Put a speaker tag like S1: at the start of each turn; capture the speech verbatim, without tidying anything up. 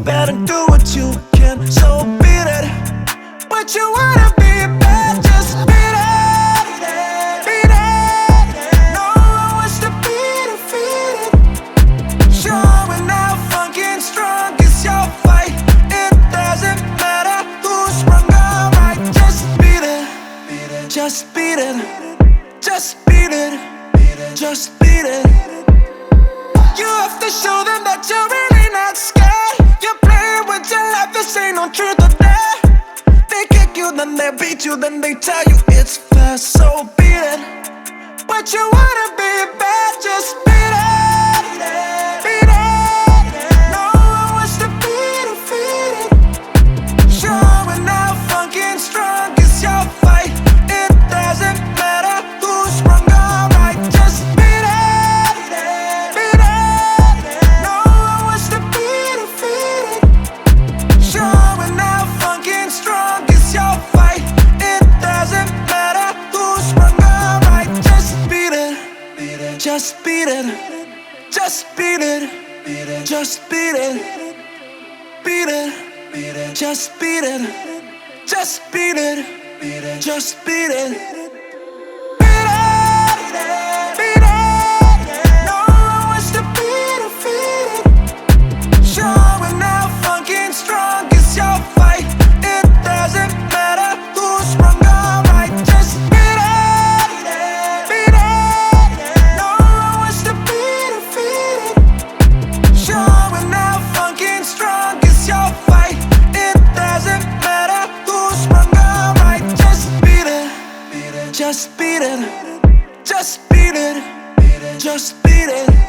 S1: better do what you can. So beat it. But you wanna be bad, just beat it. Beat it. No one wants to be defeated. Showing how funky and strong is your fight. It doesn't matter who's wrong or right. Just beat it. Just beat it. Just beat it. Just beat it. You have to show them that you're really not scared. You're playing with your life, this ain't no truth or dare. They kick you, then they beat you, then they tell you it's fair. So beat it. But you wanna be bad, just beat it. Beat it. No one wants to be defeated. Showing how funky and strong is your fight. It doesn't matter who's wrong or right. Just beat it. Beat it. No one wants to be defeated. Showing how funky and strong is your fight. It doesn't matter who's wrong or right. Just beat it. Just beat it. Just beat it. Just beat it. Beat it. Just beat it. Just beat it. Just beat it. Beat it. Beat it. No one wants to be defeated. Showing how funky and strong is your fight. It doesn't matter who's wrong or right. Just beat it. Beat it. No one wants to be defeated. Showing how funky and strong is your fight. It doesn't matter who's wrong or right. Just beat it. Just beat it. Just beat it. Just beat it.